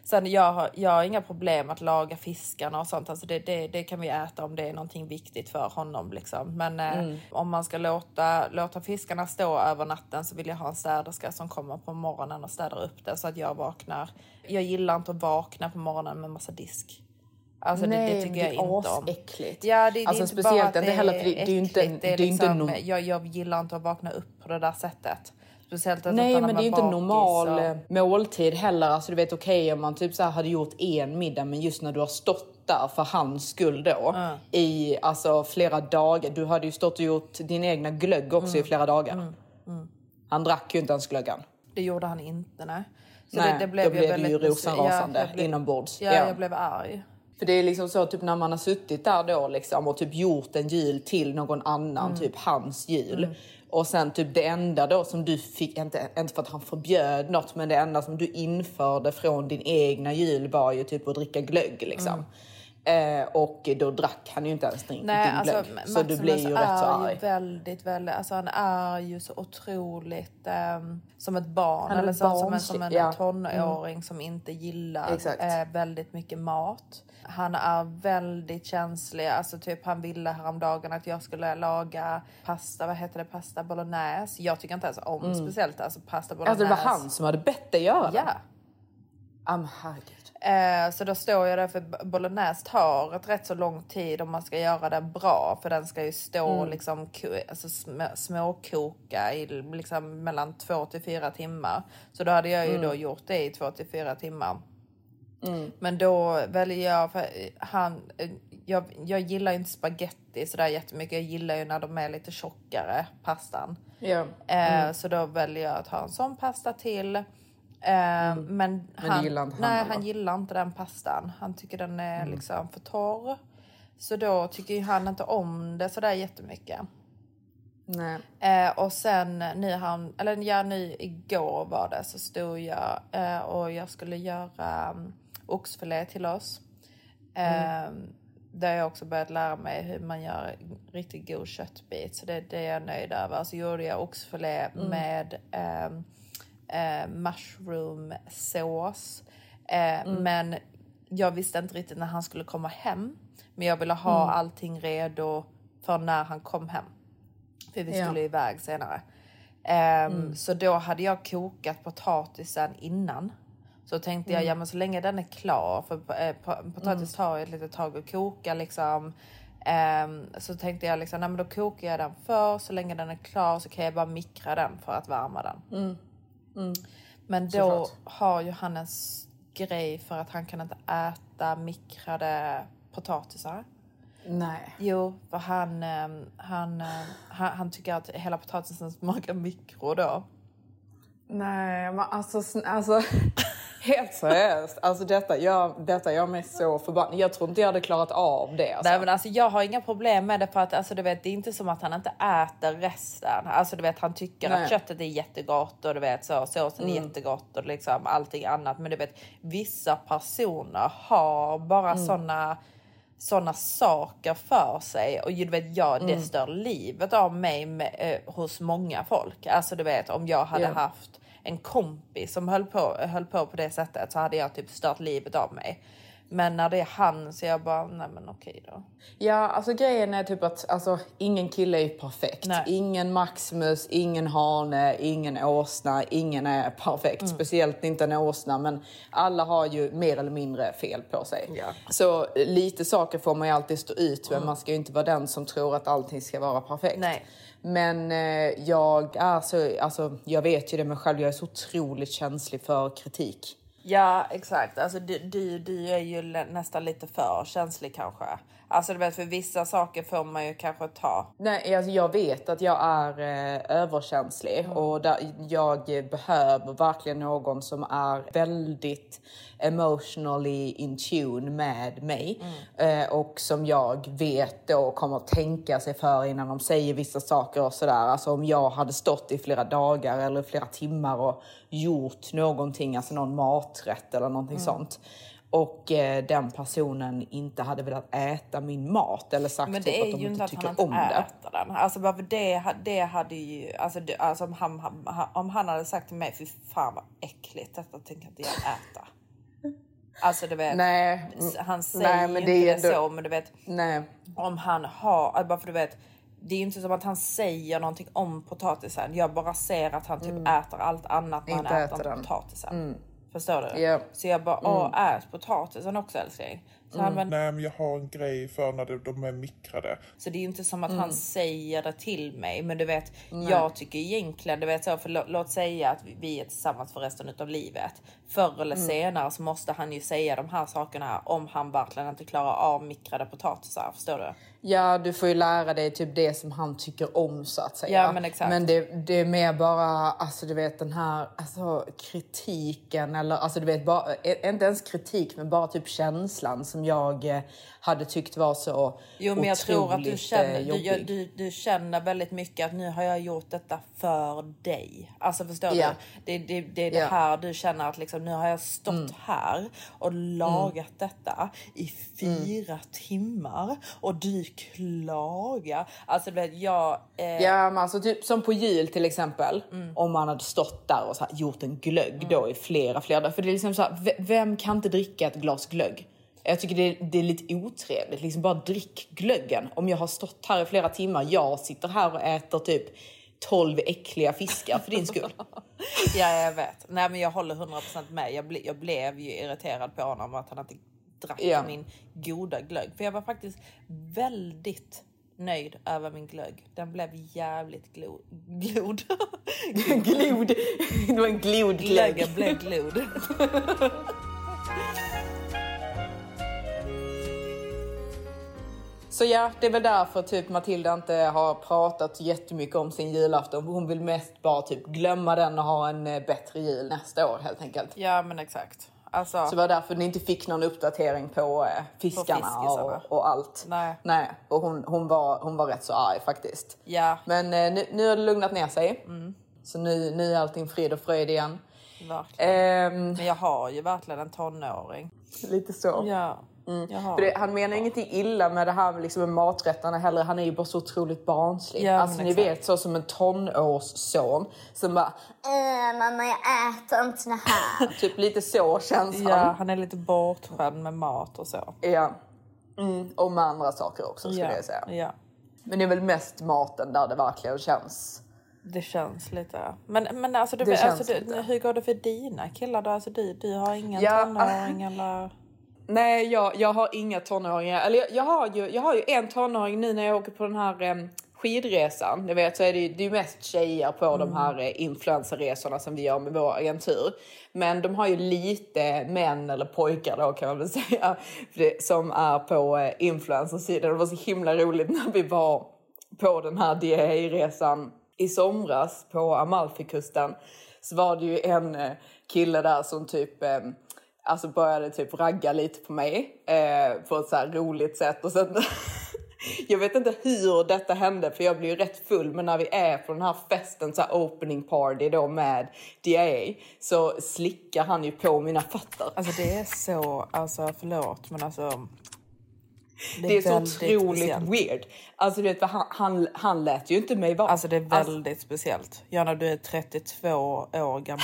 Sen jag har inga problem att laga fiskarna och sånt. Alltså det kan vi äta om det är någonting viktigt för honom. Liksom. Men om man ska låta fiskarna stå över natten så vill jag ha en städerska som kommer på morgonen och städar upp det så att jag vaknar. Jag gillar inte att vakna på morgonen med massa disk. Alltså det tycker jag inte om. Äckligt. Ja, det är alltså, inte speciellt bara att inte heller, för det är inte liksom, jag gillar inte att vakna upp på det där sättet. Speciellt att nej, men det är ju inte bakis normal måltid heller. Alltså du vet, okej, om man typ så här hade gjort en middag, men just när du har stått där för hans skull då i alltså flera dagar. Du hade ju stått och gjort din egna glögg också i flera dagar. Han drack ju inte ens glöggan. Det gjorde han inte, nej. Så nej, det blev då blev det ju rosenrasande blev, inombords. Ja, jag blev arg. För det är liksom så typ när man har suttit där då liksom och typ gjort en jul till någon annan, typ hans jul. Och sen typ det enda då som du fick, inte för att han förbjöd något, men det enda som du införde från din egna jul var ju typ att dricka glögg liksom. Och då drack han ju inte ens din glögg. Så du blir ju rätt så arg. Väldigt, alltså han är ju så otroligt som ett barn. Eller som en tonåring som inte gillar väldigt mycket mat. Han är väldigt känslig. Alltså typ han ville häromdagen att jag skulle laga pasta bolognese. Jag tycker inte ens om speciellt alltså pasta bolognese. Alltså det var han som hade bett dig göra det? Ja. Herregud. Så då står jag där, för bolognese tar ett rätt så lång tid om man ska göra den bra. För den ska ju stå liksom alltså småkoka i liksom mellan 2 till 4 timmar. Så då hade jag ju då gjort det i 2 till 4 timmar. Men då väljer jag, för jag gillar inte spaghetti så där jättemycket. Jag gillar ju när de är lite tjockare, pastan. Så då väljer jag att ha en sån pasta till. Men han gillar inte den pastan. Han tycker den är liksom för torr. Så då tycker han inte om det så där jättemycket. Nej. Och sen nu igår var det, så stod jag och jag skulle göra oxfilé till oss. Där jag också börjat lära mig hur man gör riktigt god köttbit. Så det är jag nöjd över. Så gjorde jag oxfilé med mushroom-sås. Men jag visste inte riktigt när han skulle komma hem. Men jag ville ha allting redo för när han kom hem. För vi skulle iväg senare. Så då hade jag kokat potatisen innan. Så tänkte jag, men så länge den är klar. För potatis tar ju ett litet tag att koka liksom. Så tänkte jag liksom, nej men då kokar jag den för. Så länge den är klar så kan jag bara mikra den för att värma den. Men då har ju han en grej för att han kan inte äta mikrade potatisar. Nej. Jo, för han tycker att hela potatisen smakar mikro då. Nej, men alltså helt seriöst. Alltså detta gör mig så förbannad. Jag tror inte jag hade klarat av det. Alltså. Nej, men alltså jag har inga problem med det, för att alltså, du vet, det är inte som att han inte äter resten. Alltså du vet, han tycker att köttet är jättegott och du vet såsen är jättegott och liksom allting annat. Men du vet, vissa personer har bara såna saker för sig. Och du vet, det stör livet av mig hos många folk. Alltså du vet, om jag hade haft en kompis som höll på det sättet, så hade jag typ stört livet av mig. Men när det är han så jag bara, nej men okej då. Ja, alltså grejen är typ att alltså, ingen kille är perfekt. Nej. Ingen Maximus, ingen hane, ingen åsna, ingen är perfekt. Speciellt inte en åsna, men alla har ju mer eller mindre fel på sig. Ja. Så lite saker får man ju alltid stå ut med. Man ska ju inte vara den som tror att allting ska vara perfekt. Nej. Men jag vet ju det med själv, jag är så otroligt känslig för kritik. Ja, exakt. Alltså du är ju nästan lite för känslig kanske. Alltså du vet, för vissa saker får man ju kanske ta. Nej, alltså jag vet att jag är överkänslig. Och jag behöver verkligen någon som är väldigt emotionally in tune med mig. Och som jag vet då kommer att tänka sig för innan de säger vissa saker och sådär. Alltså om jag hade stått i flera dagar eller flera timmar och gjort någonting, alltså någon maträtt eller någonting sånt. Och den personen inte hade velat äta min mat eller sagt men typ det är att de ju inte att tycker han inte om det. äter den. Alltså bara för det hade ju, alltså om han hade sagt till mig, fy fan vad äckligt, detta tänker inte jag äta. Alltså du vet, han säger men inte det är det ändå... så, men du vet, om han har, bara för du vet, det är ju inte som att han säger någonting om potatisen. Jag bara ser att han typ äter allt annat när han äter potatisen. Förstår du? Yeah. Så jag bara, ät potatisen också älskling. Så han bara, Nej, men jag har en grej för när de är mikrade. så det är ju inte som att han säger det till mig. Men du vet, jag tycker egentligen, du vet så, för låt säga att vi är tillsammans för resten av livet. Förr eller senare så måste han ju säga de här sakerna om han verkligen inte klarar av mikrade potatisar. Förstår du? Ja, du får ju lära dig typ det som han tycker om så att säga. Ja, men exakt. Men det är mer bara, alltså du vet den här kritiken eller alltså du vet bara, inte ens kritik men bara typ känslan som jag hade tyckt var så. Jo, men jag tror att du känner väldigt mycket att nu har jag gjort detta för dig. Alltså förstår du? Det är det här du känner att liksom, nu har jag stått här och lagat detta i 4 timmar och du klagar. Alltså du vet, jag... Ja, men alltså typ som på jul till exempel. Om man hade stått där och så här, gjort en glögg då i flera dagar. För det är liksom så här, vem kan inte dricka ett glas glögg? Jag tycker det är lite otrevligt. Liksom bara drick glöggen. Om jag har stått här i flera timmar. Jag sitter här och äter typ 12 äckliga fiskar för din skull. Ja, jag vet. Nej, men jag håller 100% med. Jag blev ju irriterad på honom att han inte drack min goda glögg. För jag var faktiskt väldigt nöjd över min glögg. Den blev jävligt glod. Glod. Det var en glod glögg. Glöggen blev glod. Så ja, det är väl därför typ Matilda inte har pratat jättemycket om sin julafton. Hon vill mest bara typ glömma den och ha en bättre jul nästa år helt enkelt. Ja, men exakt. Alltså, så det var därför ni inte fick någon uppdatering på fiskarna och allt. Nej. Och hon var rätt så arg faktiskt. Ja. Men nu har det lugnat ner sig. Så nu är allting frid och fröjd igen. Verkligen. Men jag har ju verkligen en tonåring. Lite så. Ja. För han menar ingenting illa med det här liksom med maträtterna heller. Han är ju bara så otroligt barnslig. Ja, alltså ni vet, så som en tonårsson som bara mamma jag äter inte såna här. Typ lite så känns han. Ja, han är lite bortskämd med mat och så. Ja. Och med andra saker också skulle jag säga. Ja. Men det är väl mest maten där det verkligen känns. Det känns lite. Men alltså, hur går det för dina killar då? Alltså du har ingen tonåring eller? Nej, jag har inga tonåringar. Eller jag har ju en tonåring nu när jag åker på den här skidresan. Ni vet så är det ju mest tjejer på de här influencerresorna som vi gör med vår agentur. Men de har ju lite män eller pojkar då kan man väl säga. Som är på influencersidan. Det var så himla roligt när vi var på den här DHA-resan i somras på Amalfikusten. Så var det ju en kille där som typ... Alltså började typ ragga lite på mig på ett så här roligt sätt. Och sen, jag vet inte hur detta hände för jag blev ju rätt full. Men när vi är på den här festen, så här opening party då med DIA. Så slickar han ju på mina fötter. Alltså det är så, alltså förlåt men alltså. Det är så otroligt speciellt. Weird. Alltså du vet, han lät ju inte mig vara. Alltså det är väldigt speciellt. Jana, du är 32 år gammal.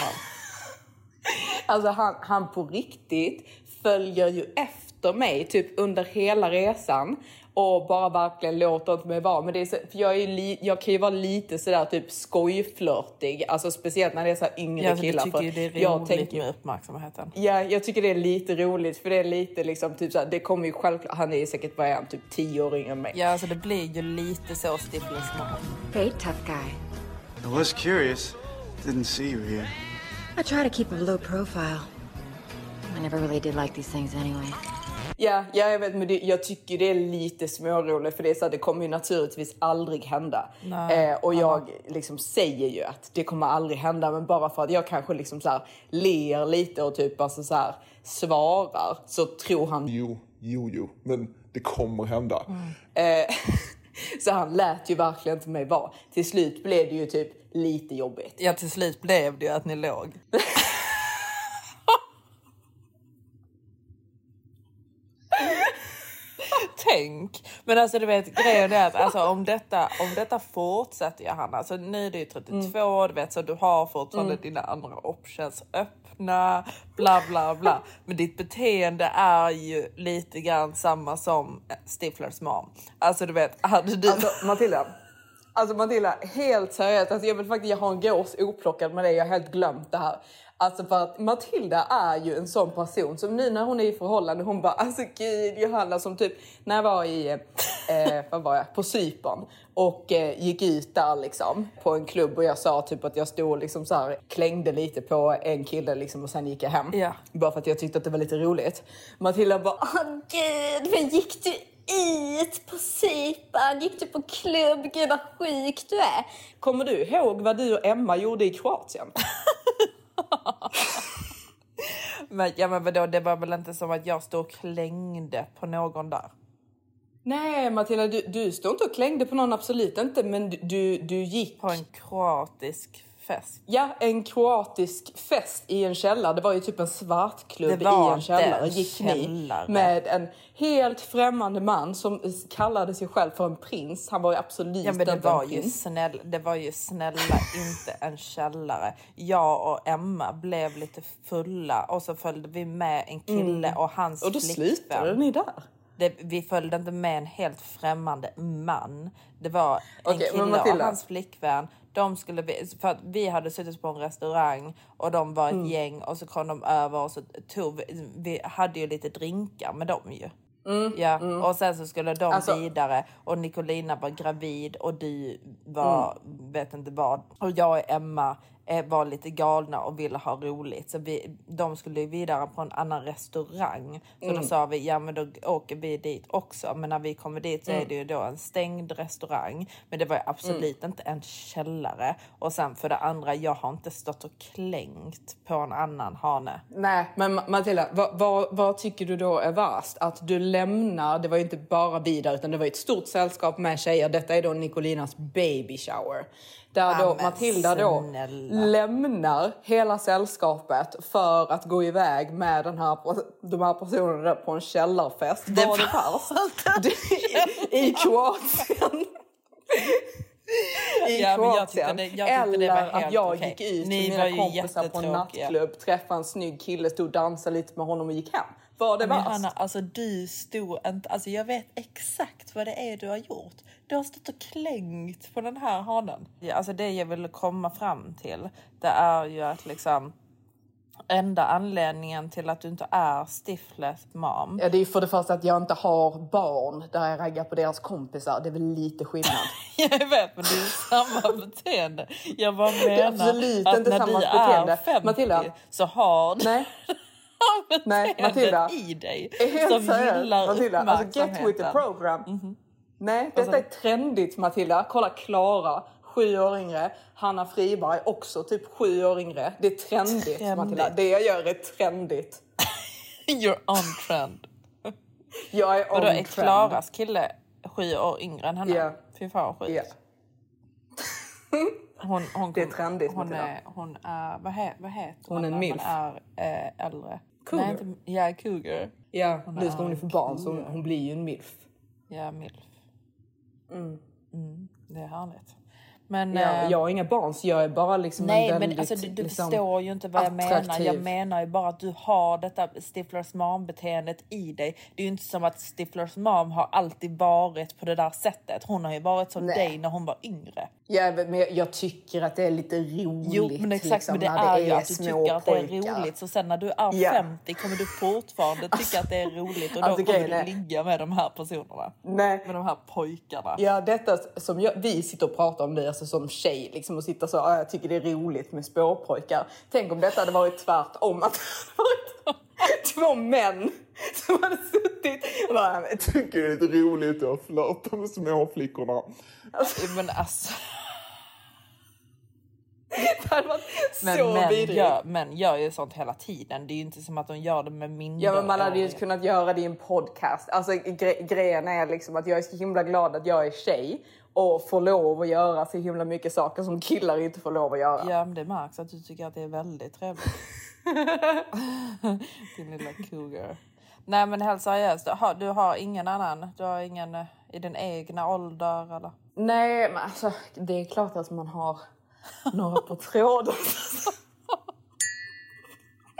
Alltså han på riktigt följer ju efter mig typ under hela resan och bara verkligen låter inte mig vara. Men det är så, för jag kan ju vara lite sådär typ skojflörtig, alltså speciellt när det är så här yngre killar. Du tycker för det är roligt med uppmärksamheten. Ja, jag tycker det är lite roligt för det är lite liksom typ såhär, det kommer ju självklart, han är ju säkert bara typ 10 år yngre än mig. Ja, alltså det blir ju lite så stiflas smart. Hey, tough guy. I was curious. Didn't see you here. I try to keep a low profile. I never really did like these things anyway. Ja, jag vet, men jag tycker det är lite småroligt för det är så att det kommer ju naturligtvis aldrig hända. Och jag liksom säger ju att det kommer aldrig hända, men bara för att jag kanske liksom så här ler lite och typ alltså så här svarar så tror han Jo, men det kommer hända. Så han lät ju verkligen inte mig vara. Till slut blev det ju typ lite jobbigt. Ja, till slut blev det ju att ni låg. Tänk. Men alltså du vet, grejen är att alltså, om detta fortsätter Johanna. Alltså nu är du 32, du vet, så du har fortfarande dina andra options öppna. öppna, bla bla bla. Men ditt beteende är ju lite grann samma som Stiflers mom. Alltså du vet, hade du... Alltså Matilda, helt seriöst. Alltså jag har en gås oplockad med det. Jag har helt glömt det här. Alltså för att Matilda är ju en sån person som nu när hon är i förhållande, hon bara, alltså gud Johanna, som typ när jag var i, på Cypern och gick ut där liksom på en klubb och jag sa typ att jag stod liksom så här, klängde lite på en kille liksom och sen gick jag hem. Ja. Bara för att jag tyckte att det var lite roligt. Matilda bara, Åh gud, men gick du ut på Cypern? Gick du på klubb? Gud vad sjuk du är. kommer du ihåg vad du och Emma gjorde i Kroatien? Men vadå, det var väl inte som att jag stod och klängde på någon där? Nej Matilda, du stod inte och klängde på någon, absolut inte. Men du gick På en kroatisk fest. Ja, en kroatisk fest i en källare. Det var ju typ en svartklubb i en källare. Gick ni med en helt främmande man som kallade sig själv för en prins. Han var ju absolut inte en prins. Det var ju snälla inte en källare. Jag och Emma blev lite fulla och så följde vi med en kille och hans flickvän. Och då slutade ni där? Vi följde inte med en helt främmande man. Det var en kille och hans flickvän. De skulle, för att vi hade suttit på en restaurang och de var ett gäng och så kom de över och så vi hade ju lite drinkar med dem ju. Och sen så skulle de vidare och Nicolina var gravid och du var vet inte vad. Och jag och Emma var lite galna och ville ha roligt. Så de skulle vidare på en annan restaurang. Så då sa vi, ja men då åker vi dit också. Men när vi kommer dit så är det ju då en stängd restaurang. Men det var ju absolut inte en källare. Och sen för det andra, jag har inte stått och klängt på en annan hane. Nej, men Matilda, vad tycker du då är värst? Att du lämnar, det var ju inte bara vi där utan det var ett stort sällskap med tjejer. Detta är då Nicolinas baby shower. Där då Matilda då lämnar hela sällskapet för att gå iväg med de här personerna där på en källarfest. Det var det värst i Kroatien. Jag tyckte det var helt att jag okej. gick ut Ni med mina kompisar på en nattklubb, träffade en snygg kille, stod och dansade lite med honom och gick hem. Var det värst? Hanna, alltså du stod inte, alltså jag vet exakt vad det är du har gjort. Du har stått och klängt på den här hanen. Ja, alltså det jag vill komma fram till, det är ju att liksom enda anledningen till att du inte är Stiflers mom. Ja, det är för det första att jag inte har barn där jag raggar på deras kompisar. Det är väl lite skillnad. Jag vet, men det är samma beteende. Jag bara menar, det är absolut att inte när samma du beteende. är 50 Matilda, så har du nej, Matilda, i dig som gillar Matilda, alltså uppmärksamheten. get with the program. Nej, detta är trendigt, Matilda. Kolla Klara, 7 år yngre. Hanna Friberg, också typ 7 år yngre. Det är trendigt, Matilda. Det jag gör är trendigt. You're on trend. Jag är on trend. Och då är Klaras kille 7 år yngre än henne. Fy fan vad sjukt. Hon det är trendigt, Matilda. Hon är, vad heter hon? Är en milf. Hon är äldre. Cougar? Nej, cougar. Ja, nu ska hon ju få barn så hon blir ju en milf. Ja, milf. Det är härligt. Men, jag har inga barn så jag är bara liksom nej, en väldigt, men alltså, du liksom, förstår ju inte vad jag attraktiv. menar. Jag menar ju bara att du har detta Stiflers mom-beteendet i dig. Det är ju inte som att Stiflers mom har alltid varit på det där sättet. Hon har ju varit som dig när hon var yngre. Ja, men jag tycker att det är lite roligt. Jo, men exakt, liksom, men det är ju att du tycker att det är roligt. Så sen när du är 50 kommer du fortfarande tycka att det är roligt. Och då kommer du ligga med de här personerna. Nej. Med de här pojkarna. Ja, detta som vi sitter och pratar om det alltså som tjej. Liksom, och sitter så, jag tycker det är roligt med spårpojkar. Tänk om detta hade varit tvärtom. Att det hade varit 2 män som hade suttit och bara, jag tycker det är lite roligt att flirta med småflickorna. Men alltså... Det hade varit så vidrigt. Men gör ju sånt hela tiden. Det är ju inte som att de gör det med mindre. Ja, men man hade ju kunnat göra det i en podcast. Alltså grejen är liksom att jag är så himla glad att jag är tjej och får lov att göra så himla mycket saker som killar inte får lov att göra. Ja, men det märks att du tycker att det är väldigt trevligt. Din lilla cougar. Nej, men helt seriöst. Du har ingen annan? Du har ingen i din egna ålder eller? Nej, men alltså det är klart att man har några på tråden.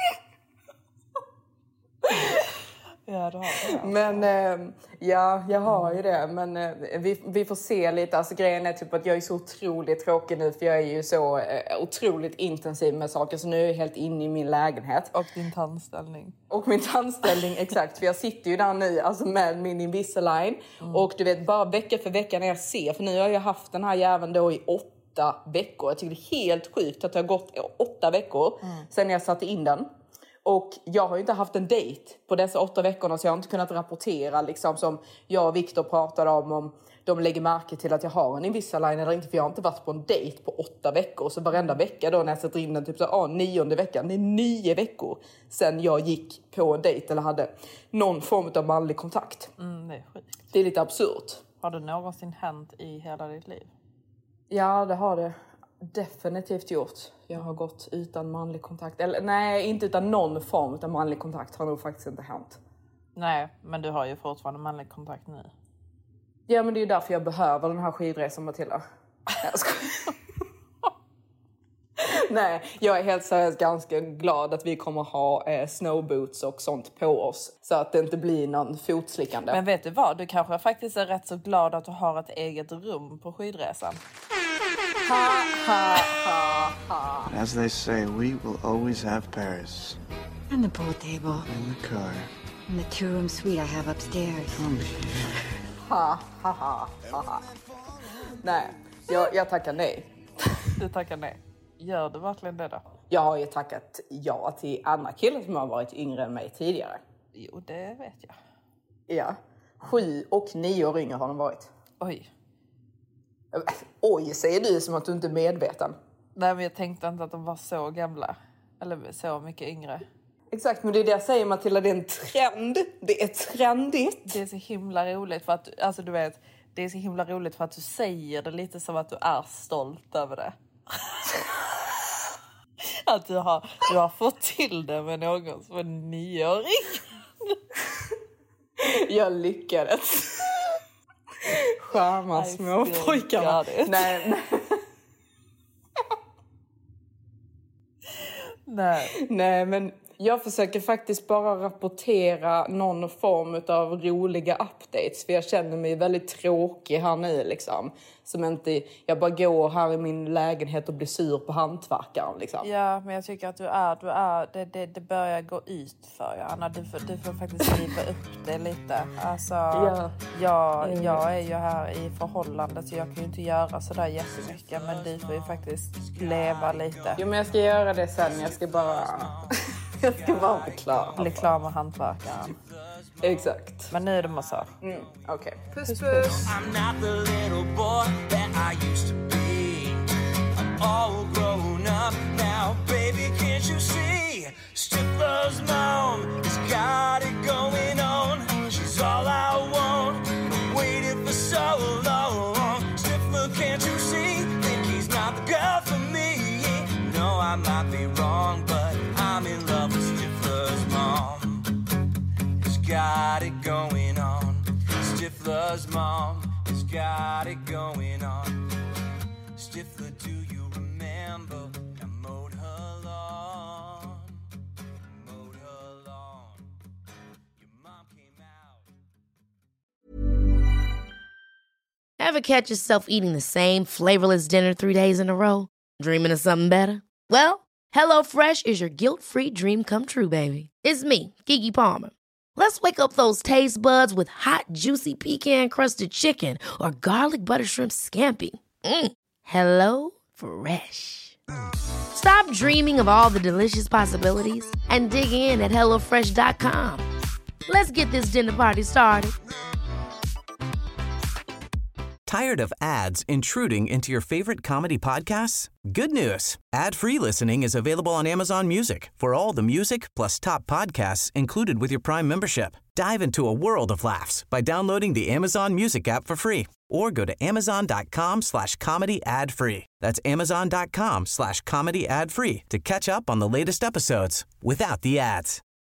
Ja, du har det. Men ja, jag har ju det. Men vi får se lite. Alltså grejen är typ att jag är så otroligt tråkig nu. För jag är ju så otroligt intensiv med saker. Så nu är jag helt inne i min lägenhet. Och din tandställning. Och min tandställning, exakt. För jag sitter ju där nu alltså med min Invisalign. Och du vet, bara vecka för vecka när jag ser. För nu har jag haft den här jäveln då i 8 veckor. Jag tycker det är helt sjukt att det har gått 8 veckor sedan jag satte in den. Och jag har ju inte haft en dejt på dessa 8 veckorna. Så jag har inte kunnat rapportera liksom, som jag och Victor pratade om de lägger märke till att jag har en Invisalign eller inte. För jag har inte varit på en dejt på 8 veckor. Så varenda vecka då när jag sätter in den typ så 9:e veckan. Det är 9 veckor sedan jag gick på en dejt eller hade någon form av manlig kontakt. Det är sjukt. Det är lite absurt. Har det någonsin hänt i hela ditt liv? Ja, det har det definitivt gjort. Jag har gått utan manlig kontakt. Eller nej, inte utan någon form av manlig kontakt har nog faktiskt inte hänt. Nej, men du har ju fortfarande manlig kontakt nu. Ja, men det är ju därför jag behöver den här skidresan, Matilda. Jag skojar. Nej, jag är helt seriöst ganska glad att vi kommer ha snowboots och sånt på oss. Så att det inte blir någon fotslickande. Men vet du vad? Du kanske faktiskt är rätt så glad att du har ett eget rum på skidresan. Ha, ha, ha, ha. As they say, we will always have Paris. And the pool table. In the car. And the 2-room suite I have upstairs. Ha, ha, ha, ha. Nej, jag tackar nej. Du tackar nej. Gör du verkligen det då? Jag har ju tackat ja till andra killar som har varit yngre än mig tidigare. Jo, det vet jag. Ja, 7 och 9 år yngre har de varit. Oj. Oj, säger du som att du inte är medveten. Nej, men jag tänkte inte att de var så gamla. Eller så mycket yngre. Exakt, men det är det jag säger, Matilda. Det är en trend. Det är trendigt. Det är så himla roligt för att, alltså du vet, det är så himla roligt för att du säger det lite som att du är stolt över det. Att du har fått till det med någon som är 9-åring. Jag lyckades. Charma små pojkarna. Nej. Nej, men jag försöker faktiskt bara rapportera någon form av roliga updates. För jag känner mig väldigt tråkig här nu liksom. Som inte, jag bara går här i min lägenhet och blir sur på hantverkaren liksom. Ja, men jag tycker att du är det börjar gå ut för jag, Anna. Du får faktiskt skriva upp det lite. Alltså, jag är ju här i förhållande så jag kan ju inte göra sådär jättemycket. Men du får ju faktiskt leva lite. Jo, men jag ska göra det sen. Jag ska bara bli klar med hantverkaren. Exakt. Men nu är det massage. Okej. Puss. I'm not the little boy that I used to be. I'm all grown up now, baby, can't you see? Stifler's mom has got it going on. She's all I want, I've waited for so long. Stifler, can't you see? Think he's not the girl for me. No, I might be wrong, but I'm in love with Stifler's mom. Got it going on. Stifler's mom has got it going on. Stifler, do you remember? I mowed her lawn. Mowed her lawn. Your mom came out. Ever catch yourself eating the same flavorless dinner 3 days in a row? Dreaming of something better? Well, HelloFresh is your guilt-free dream come true, baby. It's me, Keke Palmer. Let's wake up those taste buds with hot, juicy pecan-crusted chicken or garlic butter shrimp scampi. Hello Fresh. Stop dreaming of all the delicious possibilities and dig in at HelloFresh.com. Let's get this dinner party started. Tired of ads intruding into your favorite comedy podcasts? Good news. Ad-free listening is available on Amazon Music for all the music plus top podcasts included with your Prime membership. Dive into a world of laughs by downloading the Amazon Music app for free or go to amazon.com/comedy ad-free. That's amazon.com/comedy ad-free to catch up on the latest episodes without the ads.